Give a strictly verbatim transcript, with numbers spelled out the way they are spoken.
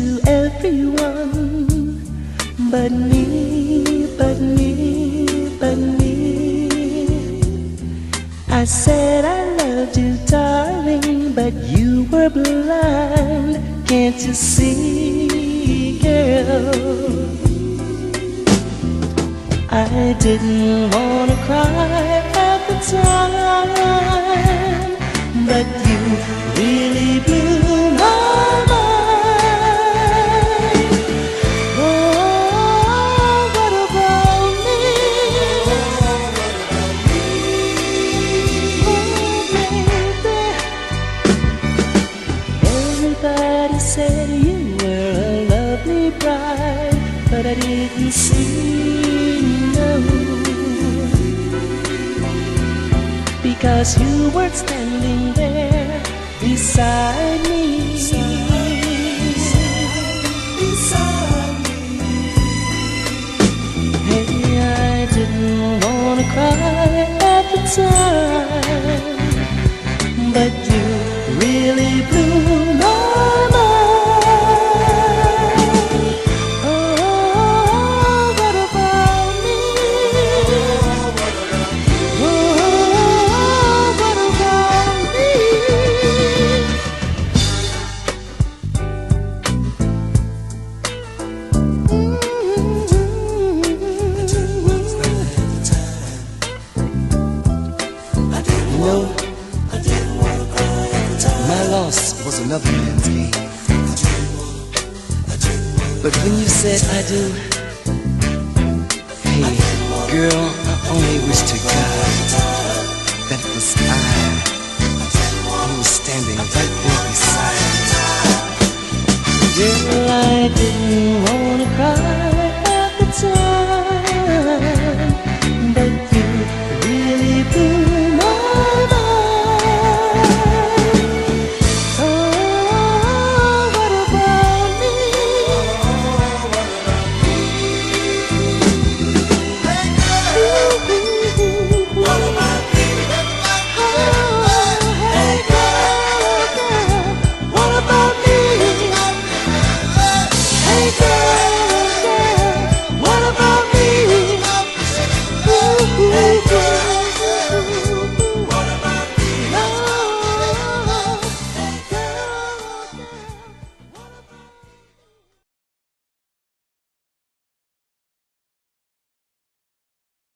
to everyone but me, but me, but me. I said I loved you, darling, but you were blind. Can't you see, girl? I didn't wanna cry at the time, but you really blew my mind. Oh, what about me? Oh, baby. Everybody said you were a lovely bride, but I didn't see. Because you weren't standing there beside me, beside me. Hey, I didn't wanna cry at the time, but you really blew my mind. Oh, what about me? Oh, was another man's game. But when you said I do, hey girl, I only wish to God that it was I who was standing right there beside you. Girl, I didn't wanna cry at the time, but you really blew my mind. Hey girl,